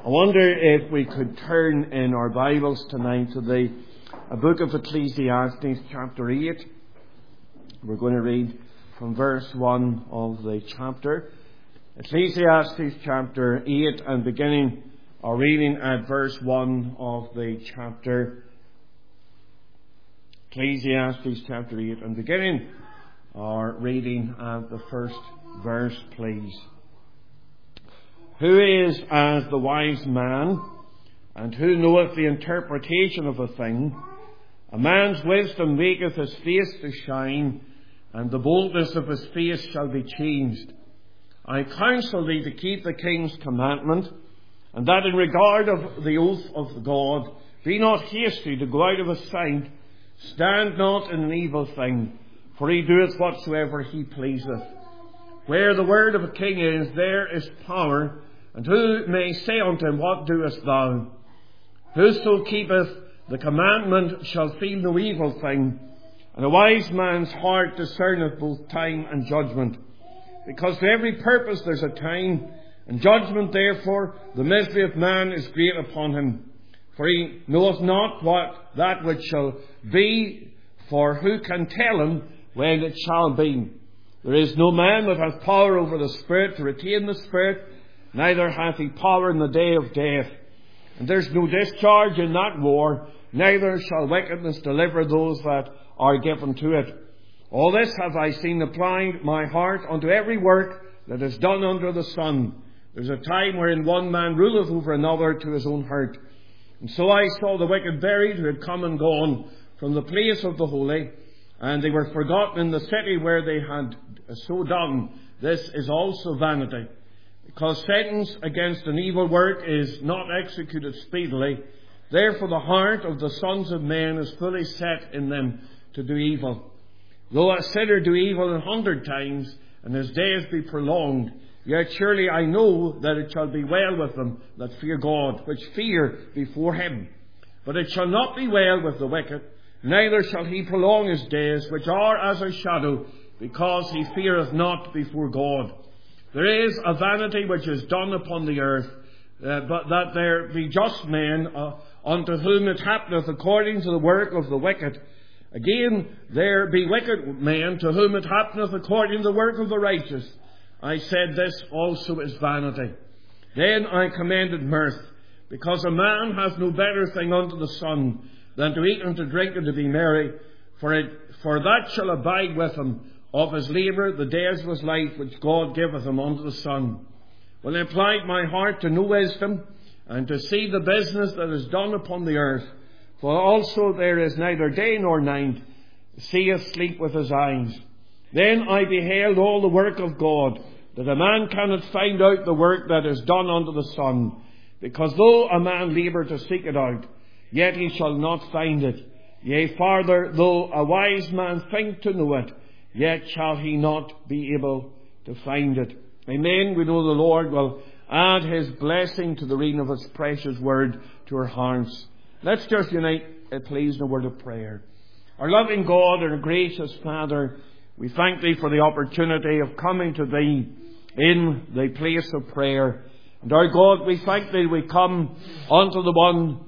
I wonder if we could turn in our Bibles tonight to the book of Ecclesiastes chapter 8. We're going to read from verse 1 of the chapter. Ecclesiastes chapter 8, and beginning our reading at verse 1 of the chapter. Ecclesiastes chapter 8, and beginning our reading at the first verse, please. Who is as the wise man, and who knoweth the interpretation of a thing? A man's wisdom maketh his face to shine, and the boldness of his face shall be changed. I counsel thee to keep the king's commandment, and that in regard of the oath of God, be not hasty to go out of his sight, stand not in an evil thing, for he doeth whatsoever he pleaseth. Where the word of a king is, there is power, and who may say unto him, What doest thou? Whoso keepeth the commandment shall feel no evil thing, and a wise man's heart discerneth both time and judgment. Because to every purpose there's a time, and judgment therefore the misery of man is great upon him. For he knoweth not what that which shall be, for who can tell him when it shall be? There is no man that hath power over the Spirit to retain the Spirit, neither hath he power in the day of death. And there's no discharge in that war, neither shall wickedness deliver those that are given to it. All this have I seen applied my heart unto every work that is done under the sun. There's a time wherein one man ruleth over another to his own hurt. And so I saw the wicked buried, who had come and gone from the place of the holy, and they were forgotten in the city where they had so done. This is also vanity. Because sentence against an evil work is not executed speedily, therefore the heart of the sons of men is fully set in them to do evil. Though a sinner do evil 100 times, and his days be prolonged, yet surely I know that it shall be well with them that fear God, which fear before him. But it shall not be well with the wicked, neither shall he prolong his days, which are as a shadow, because he feareth not before God. There is a vanity which is done upon the earth, but that there be just men unto whom it happeneth according to the work of the wicked. Again, there be wicked men to whom it happeneth according to the work of the righteous. I said, this also is vanity. Then I commended mirth, because a man hath no better thing under the sun than to eat and to drink and to be merry, for that shall abide with him of his labour the days of his life which God giveth him under the sun. When I applied my heart to know wisdom, and to see the business that is done upon the earth, for also there is neither day nor night, seeth sleep with his eyes. Then I beheld all the work of God, that a man cannot find out the work that is done under the sun. Because though a man labour to seek it out, yet he shall not find it. Yea, farther, though a wise man think to know it, yet shall he not be able to find it. Amen. We know the Lord will add his blessing to the reading of his precious word to our hearts. Let's just unite, please, in a word of prayer. Our loving God and our gracious Father, we thank thee for the opportunity of coming to thee in the place of prayer. And our God, we thank thee we come unto the one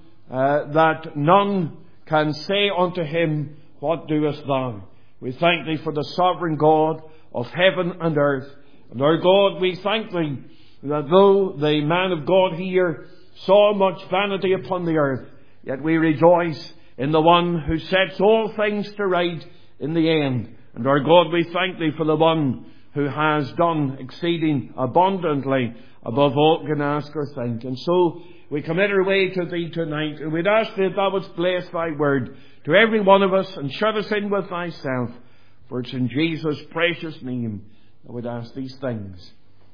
that none can say unto him, What doest thou? We thank thee for the sovereign God of heaven and earth. And our God, we thank thee that though the man of God here saw much vanity upon the earth, yet we rejoice in the one who sets all things to right in the end. And our God, we thank thee for the one who has done exceeding abundantly above all we can ask or think. And so we commit our way to thee tonight, and we'd ask thee that thou wouldst bless thy word to every one of us and shut us in with thyself. For it's in Jesus' precious name that we'd ask these things.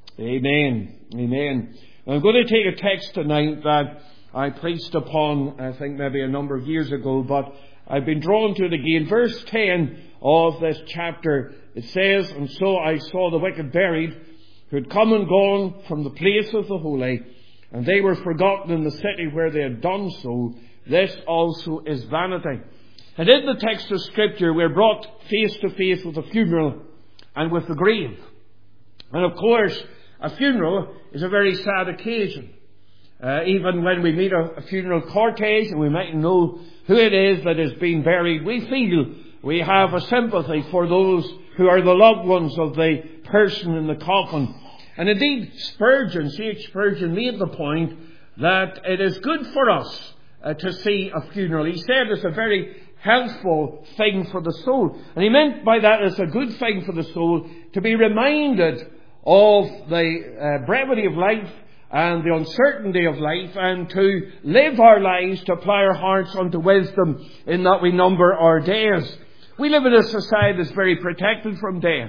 Amen. Amen. I'm going to take a text tonight that I preached upon, I think maybe a number of years ago, but I've been drawn to it again. Verse 10 of this chapter, it says, And so I saw the wicked buried, who had come and gone from the place of the holy, and they were forgotten in the city where they had done so. This also is vanity. And in the text of Scripture, we're brought face to face with a funeral and with the grave. And of course, a funeral is a very sad occasion. Even when we meet a funeral cortege and we might know who it is that is being buried, we feel we have a sympathy for those who are the loved ones of the person in the coffin. And indeed, C.H. Spurgeon made the point that it is good for us to see a funeral. He said it's a very helpful thing for the soul. And he meant by that it's a good thing for the soul to be reminded of the brevity of life and the uncertainty of life, and to live our lives, to apply our hearts unto wisdom in that we number our days. We live in a society that's very protected from death.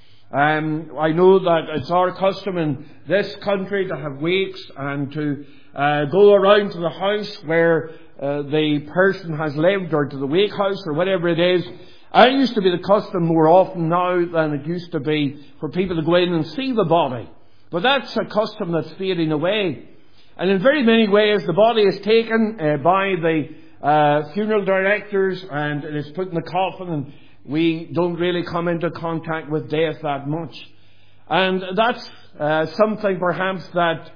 I know that it's our custom in this country to have wakes and to go around to the house where the person has lived, or to the wake house, or whatever it is. It used to be the custom more often now than it used to be for people to go in and see the body. But that's a custom that's fading away. And in very many ways, the body is taken by the funeral directors, and it is put in the coffin, and we don't really come into contact with death that much. And that's something perhaps that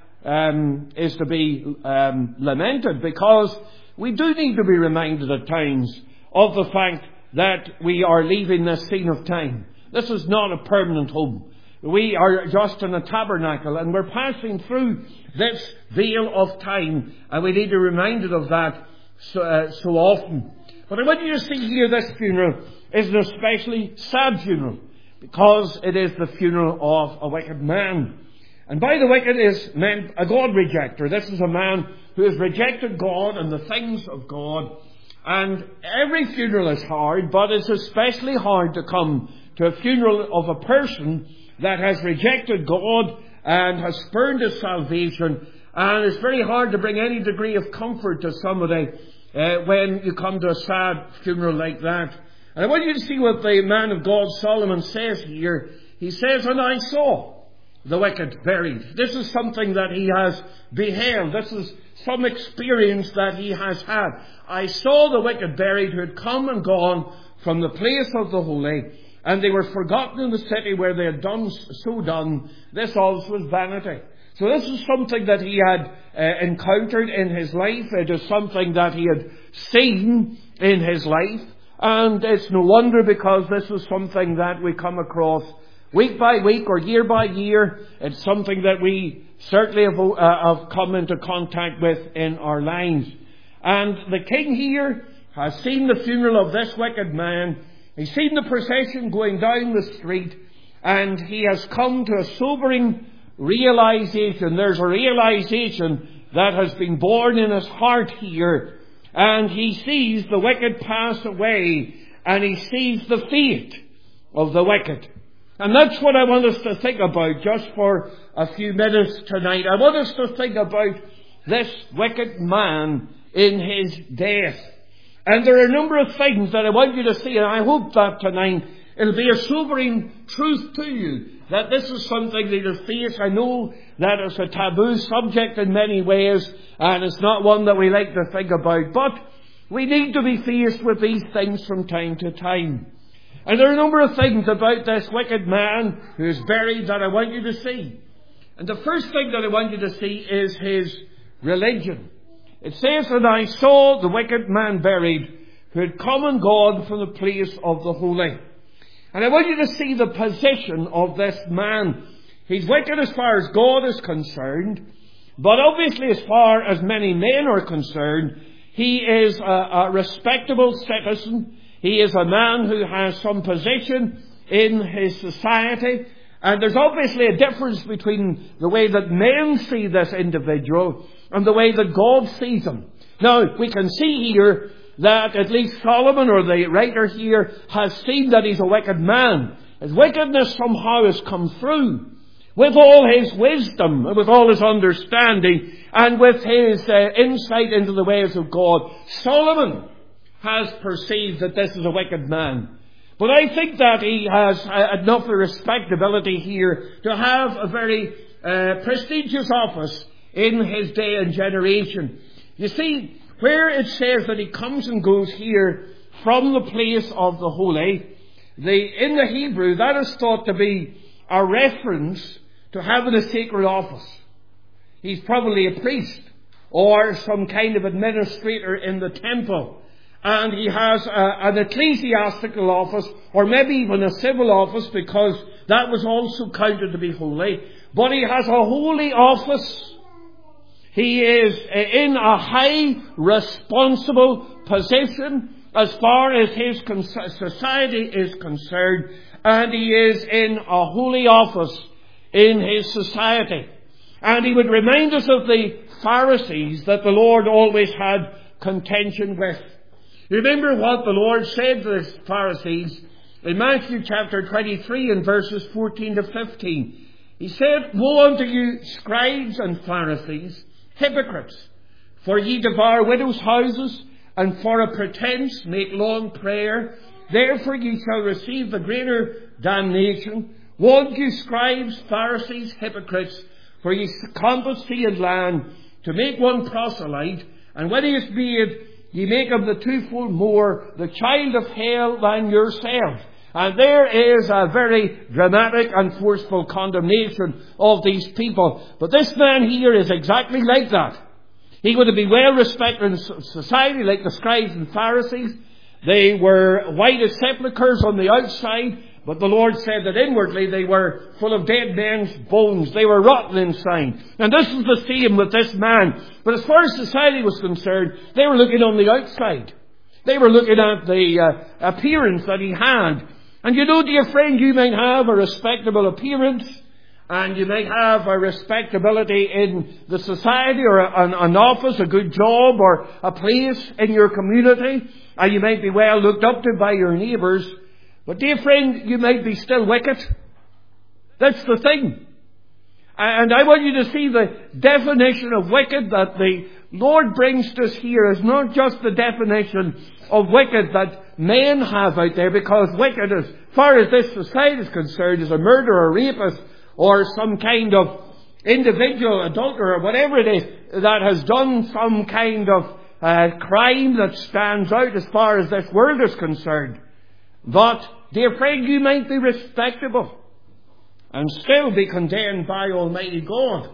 is to be lamented, because we do need to be reminded at times of the fact that we are leaving this scene of time. This is not a permanent home. We are just in a tabernacle, and we're passing through this veil of time, and we need to be reminded of that so often. But I want you to see here, this funeral is an especially sad funeral, because it is the funeral of a wicked man. And by the wicked is meant a God rejecter. This is a man who has rejected God and the things of God. And every funeral is hard, but it's especially hard to come to a funeral of a person that has rejected God and has spurned his salvation. And it's very hard to bring any degree of comfort to somebody when you come to a sad funeral like that. And I want you to see what the man of God, Solomon, says here. He says, "And I saw the wicked buried." This is something that he has beheld. This is some experience that he has had. "I saw the wicked buried, who had come and gone from the place of the holy, and they were forgotten in the city where they had done. This also was vanity." So this is something that he had encountered in his life. It is something that he had seen in his life. And it's no wonder, because this is something that we come across week by week or year by year. It's something that we certainly have come into contact with in our lives. And the king here has seen the funeral of this wicked man. He's seen the procession going down the street, and he has come to a sobering realization. There's a realization that has been born in his heart here. And he sees the wicked pass away, and he sees the fate of the wicked. And that's what I want us to think about just for a few minutes tonight. I want us to think about this wicked man in his death. And there are a number of things that I want you to see, and I hope that tonight it'll be a sobering truth to you, that this is something that you'll face. I know that it's a taboo subject in many ways, and it's not one that we like to think about, but we need to be faced with these things from time to time. And there are a number of things about this wicked man who is buried that I want you to see. And the first thing that I want you to see is his religion. It says, "And I saw the wicked man buried, who had come and gone from the place of the holy." And I want you to see the position of this man. He's wicked as far as God is concerned, but obviously as far as many men are concerned, he is a respectable citizen. He is a man who has some position in his society. And there's obviously a difference between the way that men see this individual and the way that God sees him. Now, we can see here that at least Solomon, or the writer here, has seen that he's a wicked man. His wickedness somehow has come through. With all his wisdom, with all his understanding, and with his insight into the ways of God, Solomon has perceived that this is a wicked man. But I think that he has enough respectability here to have a very prestigious office in his day and generation. You see, where it says that he comes and goes here from the place of the holy, in the Hebrew, that is thought to be a reference to having a sacred office. He's probably a priest. or some kind of administrator in the temple. And he has an ecclesiastical office, or maybe even a civil office, because that was also counted to be holy. But he has a holy office. He is in a high responsible position as far as his society is concerned, and he is in a holy office in his society. And he would remind us of the Pharisees that the Lord always had contention with. Remember what the Lord said to the Pharisees in Matthew chapter 23 and verses 14 to 15. He said, "Woe unto you, scribes and Pharisees, hypocrites! For ye devour widows' houses, and for a pretence make long prayer. Therefore ye shall receive the greater damnation. Woe unto you, scribes, Pharisees, hypocrites! For ye compass sea and land to make one proselyte, and when he is made, ye make him the twofold more the child of hell than yourself." And there is a very dramatic and forceful condemnation of these people. But this man here is exactly like that. He would be well respected in society like the scribes and Pharisees. They were white as sepulchres on the outside, but the Lord said that inwardly they were full of dead men's bones. They were rotten inside. And this is the same with this man. But as far as society was concerned, they were looking on the outside. They were looking at the appearance that he had. And you know, dear friend, you might have a respectable appearance, and you might have a respectability in the society, or an office, a good job, or a place in your community, and you might be well looked up to by your neighbours. But dear friend, you might be still wicked. That's the thing. And I want you to see the definition of wicked that the Lord brings to us here is not just the definition of wicked that men have out there, because wicked, as far as this society is concerned, is a murderer, a rapist, or some kind of individual adulterer, or whatever it is, that has done some kind of crime that stands out as far as this world is concerned. But, dear friend, you might be respectable and still be condemned by Almighty God.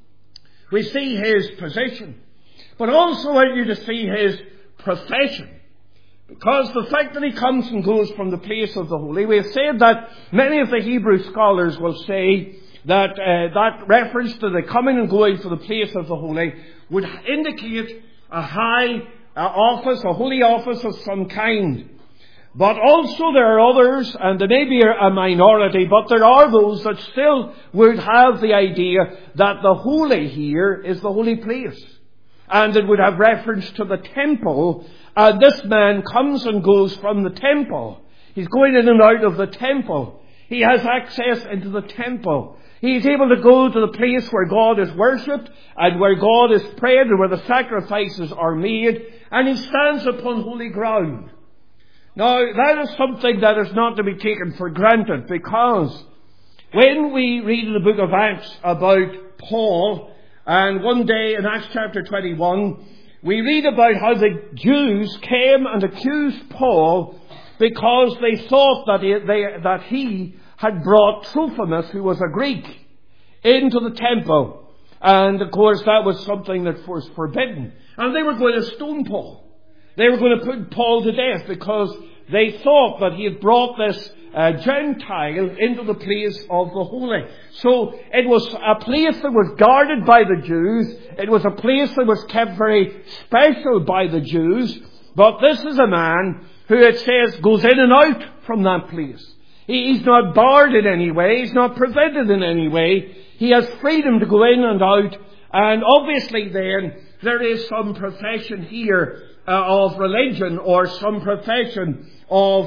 We see his position, but also I want you to see his profession. Because the fact that he comes and goes from the place of the holy, we have said that many of the Hebrew scholars will say that that reference to the coming and going from the place of the holy would indicate a high office, a holy office of some kind. But also there are others, and there may be a minority, but there are those that still would have the idea that the holy here is the holy place. And it would have reference to the temple. And this man comes and goes from the temple. He's going in and out of the temple. He has access into the temple. He's able to go to the place where God is worshipped, and where God is prayed, and where the sacrifices are made. And he stands upon holy ground. Now, that is something that is not to be taken for granted, because when we read in the book of Acts about Paul, and one day in Acts chapter 21, we read about how the Jews came and accused Paul because they thought that he had brought Trophimus, who was a Greek, into the temple. And of course that was something that was forbidden. And they were going to stone Paul. They were going to put Paul to death because they thought that he had brought this Gentile into the place of the holy. So it was a place that was guarded by the Jews. It was a place that was kept very special by the Jews. But this is a man who, it says, goes in and out from that place. He's not barred in any way. He's not prevented in any way. He has freedom to go in and out. And obviously then, there is some profession here of religion, or some profession of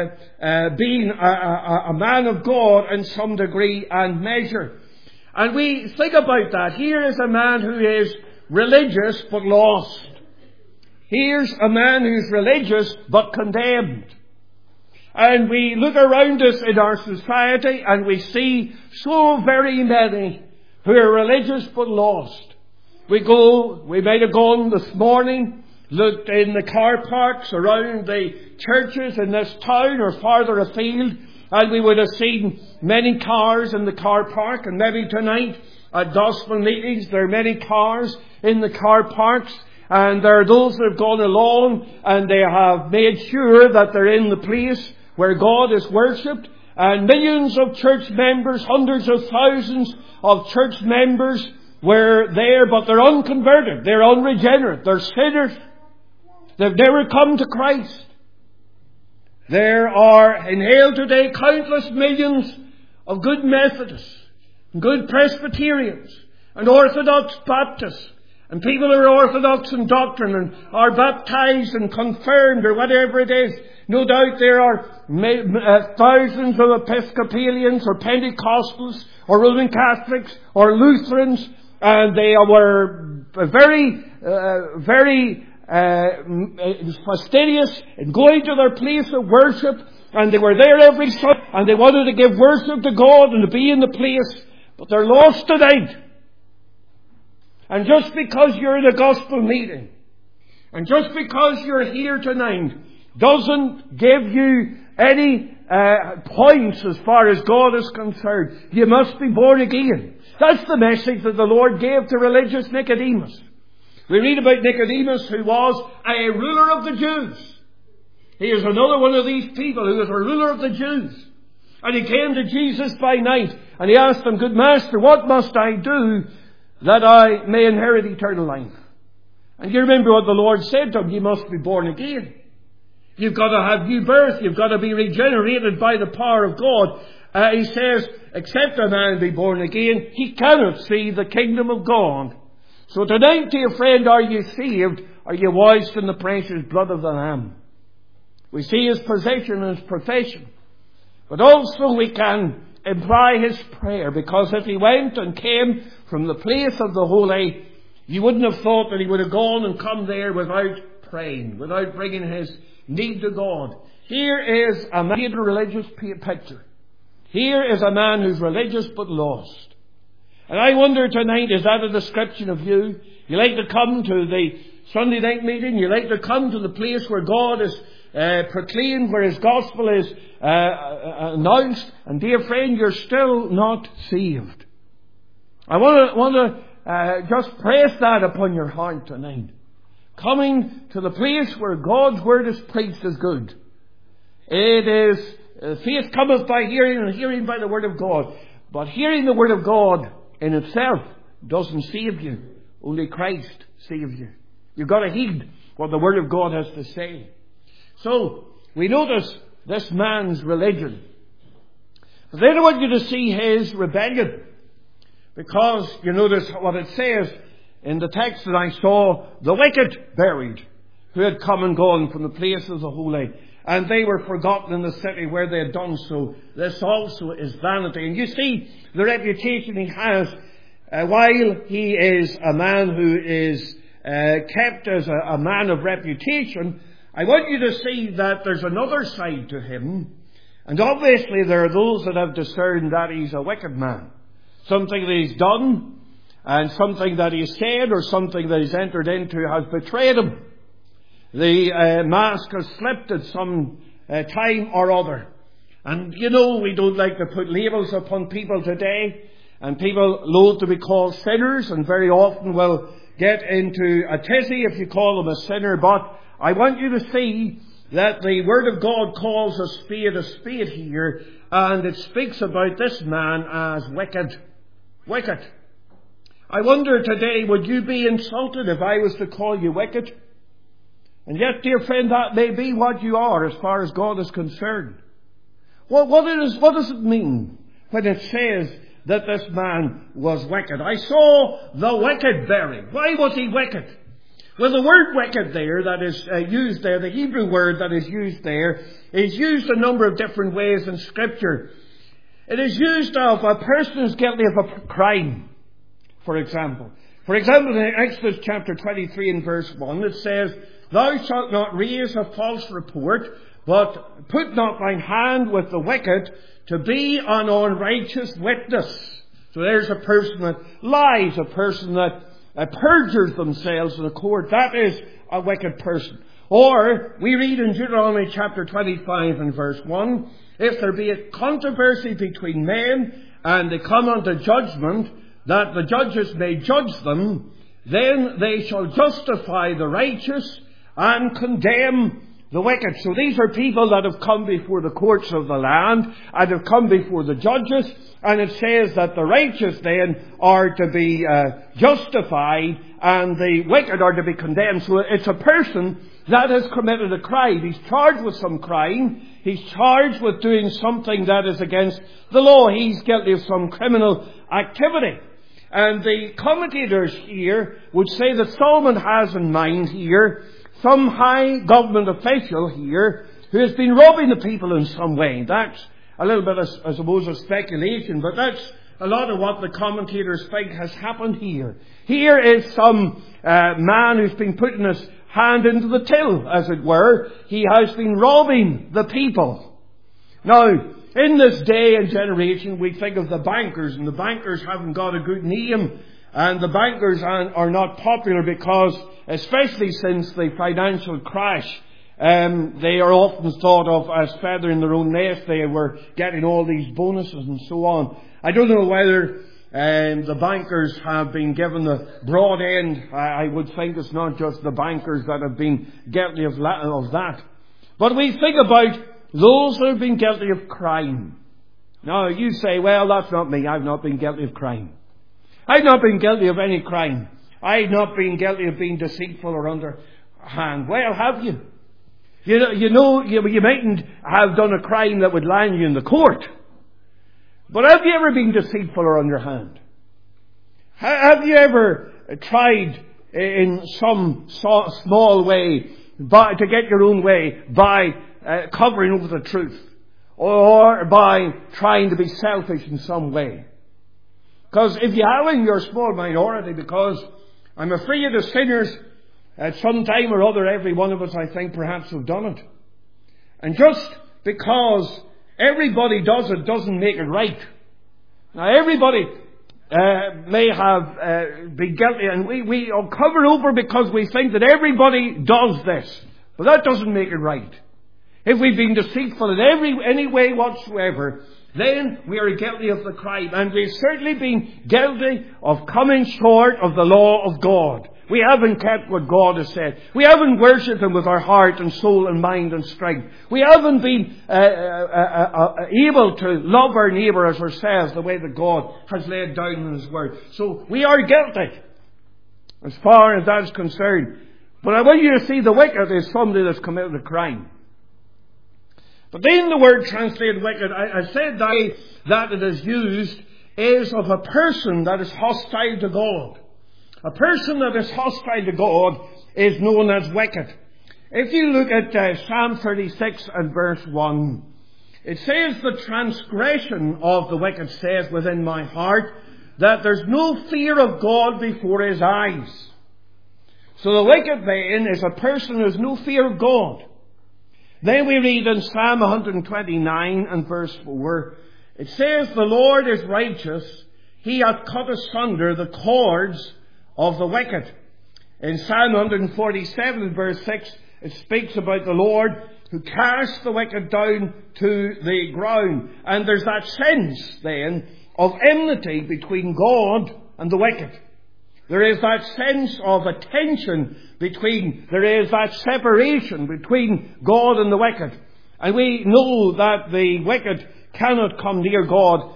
being a man of God in some degree and measure. And we think about that. Here is a man who is religious but lost. Here's a man who's religious but condemned. And we look around us in our society and we see so very many who are religious but lost. We might have gone this morning, looked in the car parks around the churches in this town or farther afield, and we would have seen many cars in the car park. And maybe tonight at gospel meetings. There are many cars in the car parks, and there are those that have gone along and they have made sure that they're in the place where God is worshipped. And millions of church members, hundreds of thousands of church members were there, but they're unconverted. They're unregenerate. They're sinners. They've never come to Christ. There are in Hale today countless millions of good Methodists, good Presbyterians, and Orthodox Baptists, and people who are orthodox in doctrine and are baptized and confirmed or whatever it is. No doubt there are thousands of Episcopalians or Pentecostals or Roman Catholics or Lutherans, and they were very fastidious in going to their place of worship, and they were there every Sunday, and they wanted to give worship to God and to be in the place, but they're lost tonight. And just because you're in a gospel meeting, and just because you're here tonight, doesn't give you any points as far as God is concerned. You must be born again. That's the message that the Lord gave to religious Nicodemus. We read about Nicodemus, who was a ruler of the Jews. He is another one of these people who was a ruler of the Jews. And he came to Jesus by night, and he asked him, "Good Master, what must I do that I may inherit eternal life?" And you remember what the Lord said to him: you must be born again. You've got to have new birth. You've got to be regenerated by the power of God. He says, except a man be born again, he cannot see the kingdom of God. So tonight, dear friend, are you saved? Are you washed in the precious blood of the Lamb? We see his possession and his profession. But also we can imply his prayer, because if he went and came from the place of the holy, you wouldn't have thought that he would have gone and come there without praying, without bringing his need to God. Here is a man with a religious picture. Here is a man who's religious but lost. And I wonder tonight, is that a description of you? You like to come to the Sunday night meeting. You like to come to the place where God is proclaimed, where his gospel is announced. And dear friend, you're still not saved. I want to just press that upon your heart tonight. Coming to the place where God's word is preached is good. It is, faith cometh by hearing, and hearing by the word of God. But hearing the word of God in itself doesn't save you. Only Christ saves you. You've got to heed what the word of God has to say. So, we notice this man's religion. But then I want you to see his rebellion. Because you notice what it says in the text that I saw: the wicked buried, who had come and gone from the place of the holy, and they were forgotten in the city where they had done so. This also is vanity. And you see the reputation he has, while he is a man who is kept as a man of reputation. I want you to see that there's another side to him. And obviously there are those that have discerned that he's a wicked man. Something that he's done, and something that he's said, or something that he's entered into has betrayed him. The mask has slipped at some time or other. And you know, we don't like to put labels upon people today. And people loathe to be called sinners, and very often will get into a tizzy if you call them a sinner. But I want you to see that the Word of God calls a spade here. And it speaks about this man as wicked. Wicked. I wonder today, would you be insulted if I was to call you wicked? And yet, dear friend, that may be what you are as far as God is concerned. Well, what does it mean when it says that this man was wicked? I saw the wicked buried. Why was he wicked? Well, the word wicked there that is used there, the Hebrew word that is used there, is used a number of different ways in Scripture. It is used of a person who's guilty of a crime. For example, in Exodus chapter 23 and verse 1, it says, "Thou shalt not raise a false report, but put not thine hand with the wicked to be an unrighteous witness." So there's a person that lies, a person that perjures themselves in a court. That is a wicked person. Or, we read in Deuteronomy chapter 25 and verse 1, "If there be a controversy between men, and they come unto judgment, that the judges may judge them, then they shall justify the righteous and condemn the wicked. So these are people that have come before the courts of the land and have come before the judges, and it says that the righteous then are to be justified and the wicked are to be condemned. So it's a person that has committed a crime. He's charged with some crime. He's charged with doing something that is against the law. He's guilty of some criminal activity. And the commentators here would say that Solomon has in mind here some high government official here who has been robbing the people in some way. That's a little bit, I suppose, of speculation, but that's a lot of what the commentators think has happened here. Here is some man who's been putting his hand into the till, as it were. He has been robbing the people. Now, in this day and generation, we think of the bankers, and the bankers haven't got a good name, and the bankers are not popular because, especially since the financial crash, they are often thought of as feathering their own nest. They were getting all these bonuses and so on. I don't know whether the bankers have been given the broad end. I would think it's not just the bankers that have been guilty of that. But we think about those who have been guilty of crime. Now, you say, well, that's not me. I've not been guilty of crime. I've not been guilty of any crime. I've not been guilty of being deceitful or underhand. Well, have you? You mightn't have done a crime that would land you in the court. But have you ever been deceitful or underhand? Have you ever tried in some small way to get your own way by covering over the truth, or by trying to be selfish in some way? Because if you haven't, you're a small minority, because I'm afraid of sinners at some time or other. Every one of us, I think, perhaps have done it. And just because everybody does it doesn't make it right. Now, everybody may have been guilty, and we cover over because we think that everybody does this. But that doesn't make it right. If we've been deceitful in any way whatsoever, then we are guilty of the crime. And we've certainly been guilty of coming short of the law of God. We haven't kept what God has said. We haven't worshipped Him with our heart and soul and mind and strength. We haven't been able to love our neighbour as ourselves the way that God has laid down in His Word. So we are guilty as far as that's concerned. But I want you to see the wicked is somebody that's committed a crime. But then the word translated wicked, I said that it is used is of a person that is hostile to God. A person that is hostile to God is known as wicked. If you look at Psalm 36 and verse 1, it says, the transgression of the wicked says within my heart that there's no fear of God before his eyes. So the wicked then is a person who has no fear of God. Then we read in Psalm 129 and verse 4, it says, the Lord is righteous, He hath cut asunder the cords of the wicked. In Psalm 147 and verse 6, it speaks about the Lord who casts the wicked down to the ground. And there's that sense then of enmity between God and the wicked. There is that sense of a tension there is that separation between God and the wicked. And we know that the wicked cannot come near God,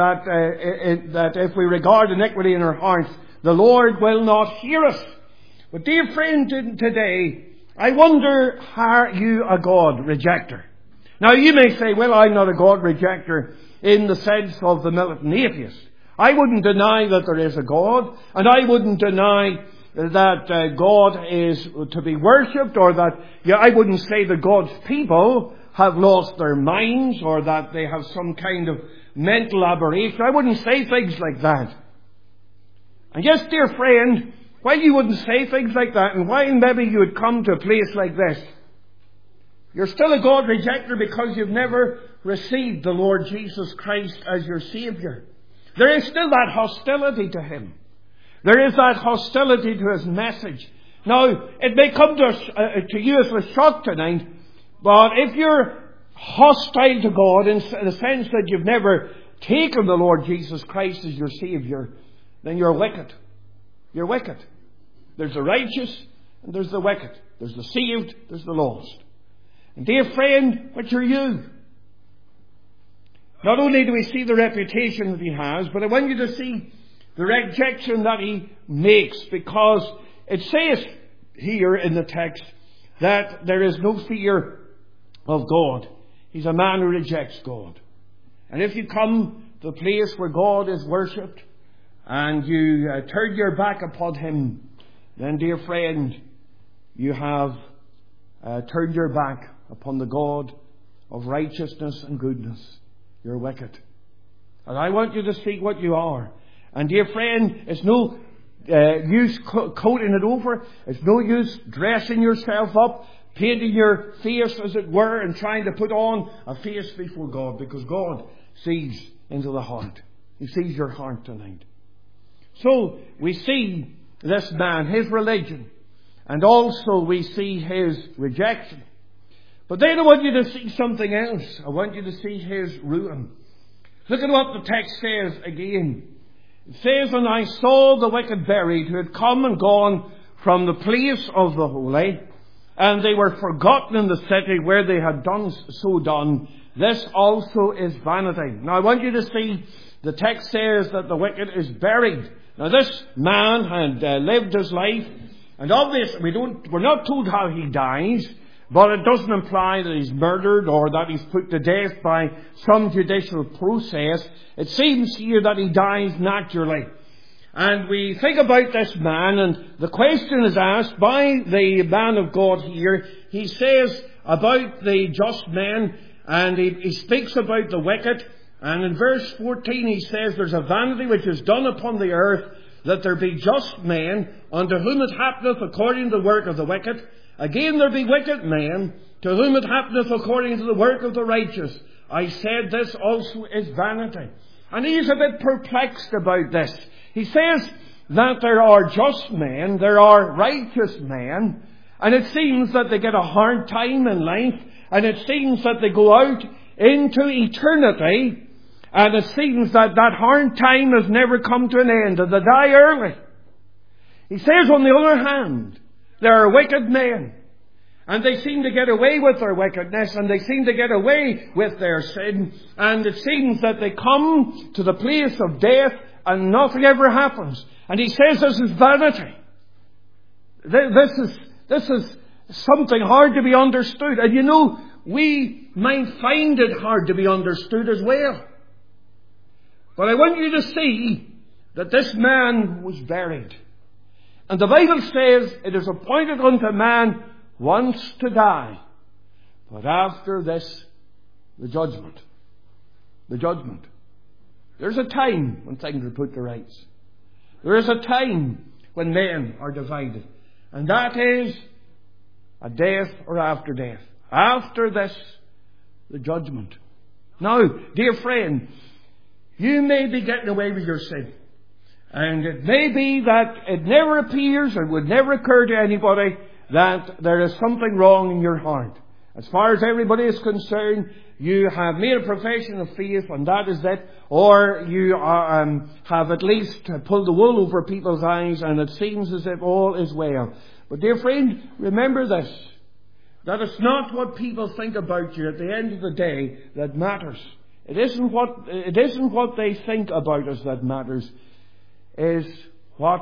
that if we regard iniquity in our hearts, the Lord will not hear us. But dear friend, today, I wonder, are you a God rejecter? Now you may say, well, I'm not a God rejecter in the sense of the militant atheist. I wouldn't deny that there is a God, and I wouldn't deny that God is to be worshipped, or that I wouldn't say that God's people have lost their minds, or that they have some kind of mental aberration. I wouldn't say things like that. And yes, dear friend, why you wouldn't say things like that, and why maybe you would come to a place like this, you're still a God rejecter because you've never received the Lord Jesus Christ as your Saviour. There is still that hostility to Him. There is that hostility to His message. Now, it may come to you as a shock tonight, but if you're hostile to God in the sense that you've never taken the Lord Jesus Christ as your Saviour, then you're wicked. You're wicked. There's the righteous and there's the wicked. There's the saved, there's the lost. And dear friend, which are you? Not only do we see the reputation that he has, but I want you to see the rejection that he makes, because it says here in the text that there is no fear of God. He's a man who rejects God. And if you come to a place where God is worshipped and you turn your back upon him, then, dear friend, you have turned your back upon the God of righteousness and goodness. You're wicked. And I want you to see what you are. And dear friend, it's no use coating it over. It's no use dressing yourself up, painting your face, as it were, and trying to put on a face before God, because God sees into the heart. He sees your heart tonight. So we see this man, his religion, and also we see his rejection. But then I want you to see something else. I want you to see his ruin. Look at what the text says again. It says, "And I saw the wicked buried, who had come and gone from the place of the holy, and they were forgotten in the city where they had done. This also is vanity." Now I want you to see, the text says that the wicked is buried. Now this man had lived his life, and obviously we're not told how he dies, but it doesn't imply that he's murdered or that he's put to death by some judicial process. It seems here that he dies naturally. And we think about this man, and the question is asked by the man of God here. He says about the just men, and he speaks about the wicked. And in verse 14 he says, "There's a vanity which is done upon the earth, that there be just men, unto whom it happeneth according to the work of the wicked. Again there be wicked men, to whom it happeneth according to the work of the righteous. I said, this also is vanity." And he's a bit perplexed about this. He says that there are just men, there are righteous men, and it seems that they get a hard time in life, and it seems that they go out into eternity, and it seems that that hard time has never come to an end, and they die early. He says, on the other hand, there are wicked men, and they seem to get away with their wickedness, and they seem to get away with their sin, and it seems that they come to the place of death and nothing ever happens. And he says this is vanity. This is something hard to be understood. And you know, we might find it hard to be understood as well. But I want you to see that this man was buried. And the Bible says it is appointed unto man once to die, but after this, the judgment. The judgment. There's a time when things are put to rights. There is a time when men are divided. And that is a death or after death. After this, the judgment. Now, dear friend, you may be getting away with your sin. And it may be that it never appears or would never occur to anybody that there is something wrong in your heart. As far as everybody is concerned, you have made a profession of faith and that is it. Or you have at least pulled the wool over people's eyes and it seems as if all is well. But dear friend, remember this. That it's not what people think about you at the end of the day that matters. It isn't what they think about us that matters. Is what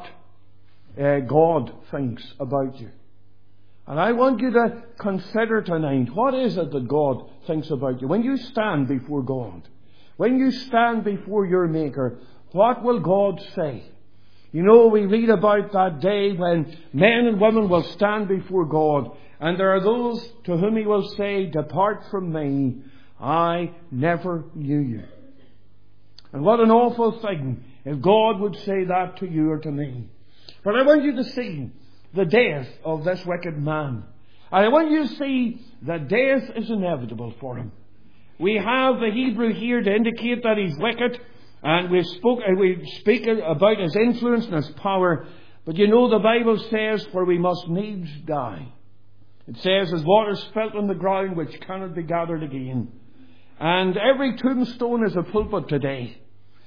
God thinks about you. And I want you to consider tonight, what is it that God thinks about you? When you stand before God, when you stand before your Maker, what will God say? You know, we read about that day when men and women will stand before God, and there are those to whom He will say, "Depart from me, I never knew you." And what an awful thing if God would say that to you or to me. But I want you to see the death of this wicked man. And I want you to see that death is inevitable for him. We have the Hebrew here to indicate that he's wicked. And we speak about his influence and his power. But you know the Bible says, for we must needs die. It says, as water spilt on the ground which cannot be gathered again. And every tombstone is a pulpit today.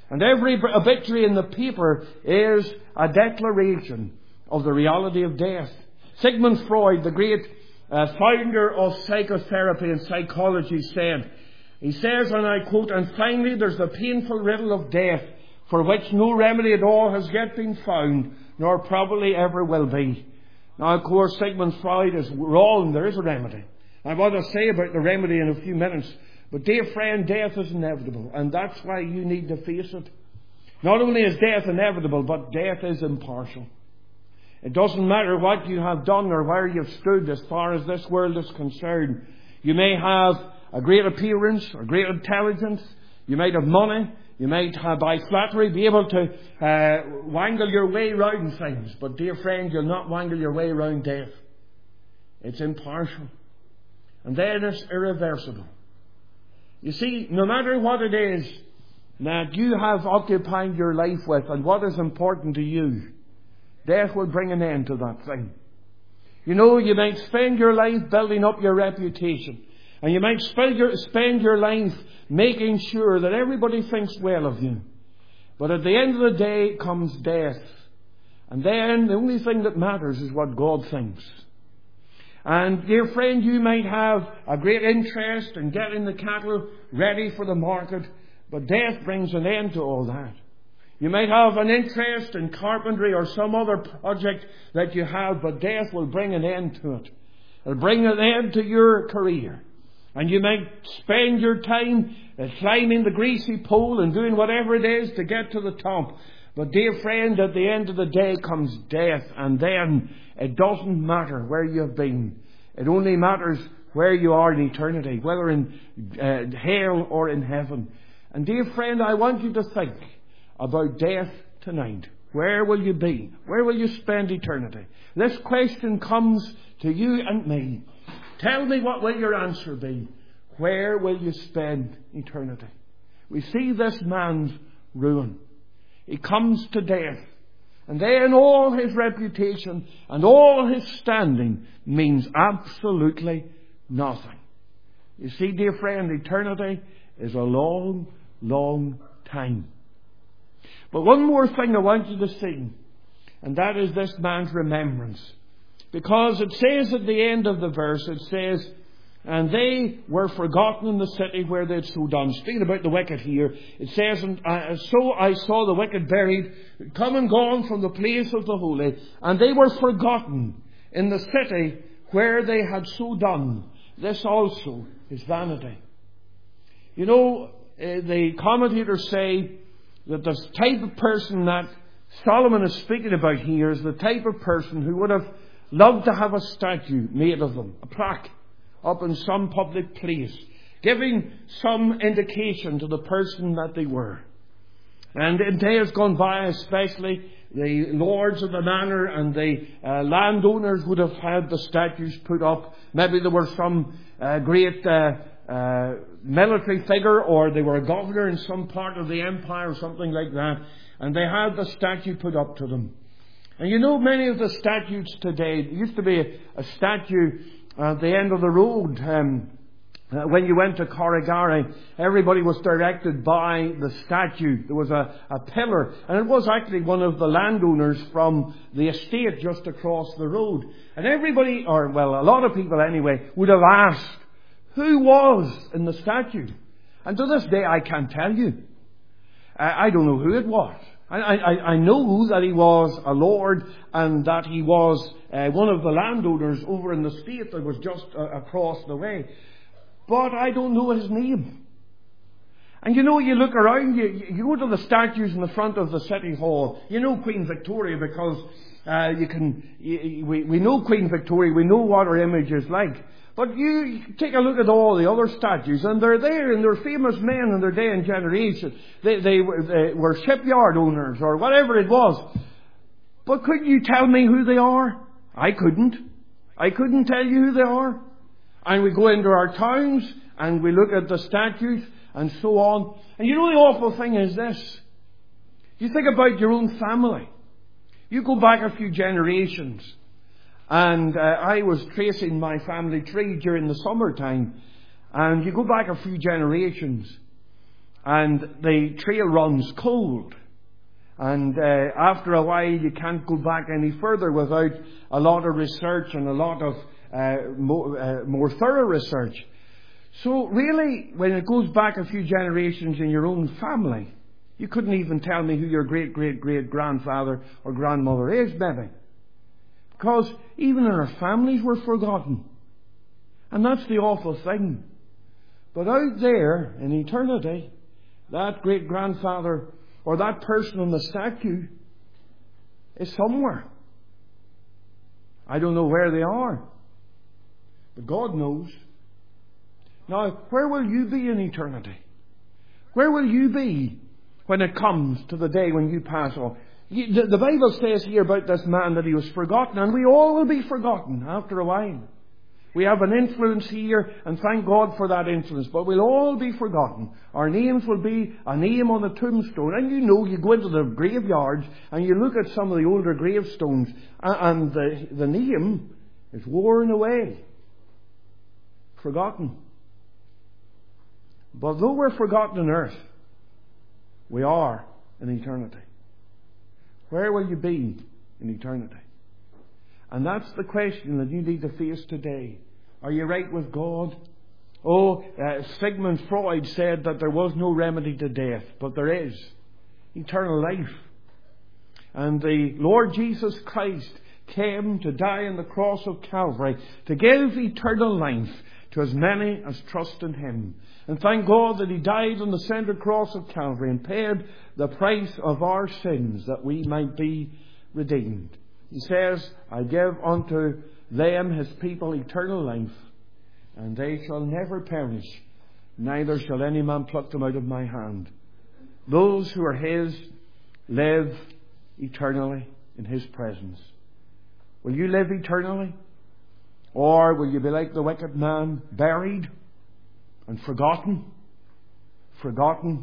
And every obituary in the paper is a declaration of the reality of death. Sigmund Freud, the great founder of psychotherapy and psychology, he says, and I quote, "And finally there's the painful riddle of death, for which no remedy at all has yet been found, nor probably ever will be." Now, of course, Sigmund Freud is wrong. There is a remedy. I want to say about the remedy in a few minutes. But dear friend, death is inevitable, and that's why you need to face it. Not only is death inevitable, but death is impartial. It doesn't matter what you have done or where you've stood as far as this world is concerned. You may have a great appearance or great intelligence. You might have money. You might, by flattery, be able to wangle your way round things. But dear friend, you'll not wangle your way round death. It's impartial. And then it's irreversible. You see, no matter what it is that you have occupied your life with and what is important to you, death will bring an end to that thing. You know, you might spend your life building up your reputation. And you might spend your life making sure that everybody thinks well of you. But at the end of the day comes death. And then the only thing that matters is what God thinks. And dear friend, you might have a great interest in getting the cattle ready for the market, but death brings an end to all that. You might have an interest in carpentry or some other project that you have, but death will bring an end to it. It'll bring an end to your career. And you might spend your time climbing the greasy pole and doing whatever it is to get to the top. But dear friend, at the end of the day comes death, and then it doesn't matter where you have been. It only matters where you are in eternity, whether in hell or in heaven. And dear friend, I want you to think about death tonight. Where will you be? Where will you spend eternity? This question comes to you and me. Tell me, what will your answer be? Where will you spend eternity? We see this man's ruin. He comes to death. And then all his reputation and all his standing means absolutely nothing. You see, dear friend, eternity is a long, long time. But one more thing I want you to see, and that is this man's remembrance. Because it says at the end of the verse, it says, "And they were forgotten in the city where they had so done." Speaking about the wicked here, it says, "So I saw the wicked buried, come and gone from the place of the holy, and they were forgotten in the city where they had so done. This also is vanity." You know, the commentators say that the type of person that Solomon is speaking about here is the type of person who would have loved to have a statue made of them, a plaque, up in some public place, giving some indication to the person that they were. And in days gone by, especially, the lords of the manor and the landowners would have had the statues put up. Maybe there were some great military figure, or they were a governor in some part of the empire or something like that, and they had the statue put up to them. And you know, many of the statues today, there used to be a statue at the end of the road. When you went to Corrigari, everybody was directed by the statue. There was a pillar, and it was actually one of the landowners from the estate just across the road. And everybody, or well, a lot of people anyway, would have asked, who was in the statue? And to this day, I can't tell you. I don't know who it was. I know that he was a lord and that he was one of the landowners over in the estate that was just across the way. But I don't know his name. And you know, you look around, you go to the statues in the front of the City Hall. You know Queen Victoria because we know Queen Victoria, we know what her image is like. But you take a look at all the other statues, and they're there, and they're famous men in their day and generation. They were shipyard owners or whatever it was. But couldn't you tell me who they are? I couldn't. I couldn't tell you who they are. And we go into our towns, and we look at the statues, and so on. And you know, the awful thing is this. You think about your own family. You go back a few generations. And I was tracing my family tree during the summertime. And you go back a few generations. and the trail runs cold. And after a while you can't go back any further without a lot of research and a lot of more thorough research. So really, when it goes back a few generations in your own family, you couldn't even tell me who your great-great-great-grandfather or grandmother is, maybe. Because even in our families we're forgotten. And that's the awful thing. But out there in eternity, that great-grandfather or that person on the statue is somewhere. I don't know where they are. But God knows. Now, where will you be in eternity? Where will you be when it comes to the day when you pass on? The Bible says here about this man that he was forgotten, and we all will be forgotten after a while. We have an influence here, and thank God for that influence, but we'll all be forgotten. Our names will be a name on the tombstone. And you know, you go into the graveyards and you look at some of the older gravestones, and the name is worn away. Forgotten. But though we're forgotten on earth, we are in eternity. Where will you be in eternity? And that's the question that you need to face today. Are you right with God? Sigmund Freud said that there was no remedy to death, but there is eternal life. And the Lord Jesus Christ came to die on the cross of Calvary to give eternal life to as many as trust in Him. And thank God that He died on the center cross of Calvary and paid the price of our sins that we might be redeemed. He says, I give unto them, His people, eternal life, and they shall never perish, neither shall any man pluck them out of my hand. Those who are His live eternally in His presence. Will you live eternally? Or will you be like the wicked man, buried and forgotten? Forgotten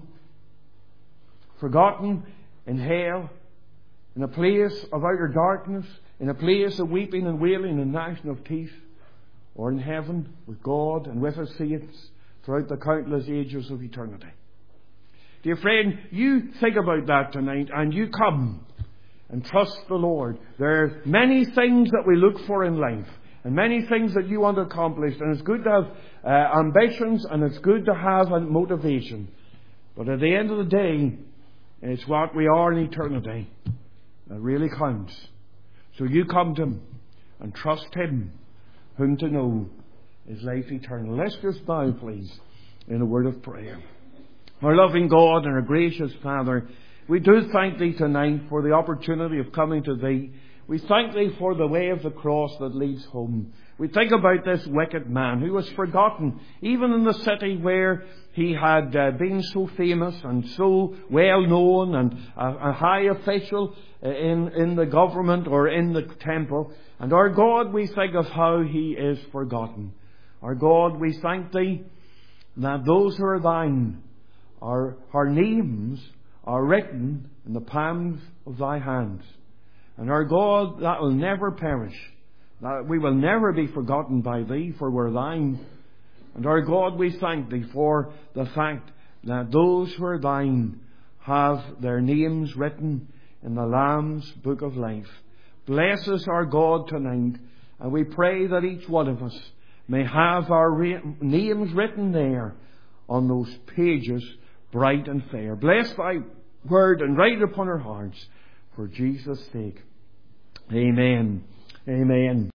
in hell, in a place of outer darkness, in a place of weeping and wailing and gnashing of teeth, or in heaven with God and with His saints throughout the countless ages of eternity. Dear friend, you think about that tonight, and you come and trust the Lord. There are many things that we look for in life, and many things that you want to accomplish, and it's good to have ambitions, and it's good to have a motivation. But at the end of the day, it's what we are in eternity that really counts. So you come to Him and trust Him, whom to know is life eternal. Let's just bow, please, in a word of prayer. Our loving God and our gracious Father, we do thank Thee tonight for the opportunity of coming to Thee. We thank Thee for the way of the cross that leads home. We think about this wicked man who was forgotten, even in the city where he had been so famous and so well known, and a high official in the government or in the temple. And our God, we think of how he is forgotten. Our God, we thank Thee that those who are Thine, our names are written in the palms of Thy hands. And our God, that will never perish. That we will never be forgotten by Thee, for we're Thine. And our God, we thank Thee for the fact that those who are Thine have their names written in the Lamb's book of life. Bless us, our God, tonight. And we pray that each one of us may have our names written there on those pages, bright and fair. Bless Thy word and write it upon our hearts, for Jesus' sake. Amen. Amen.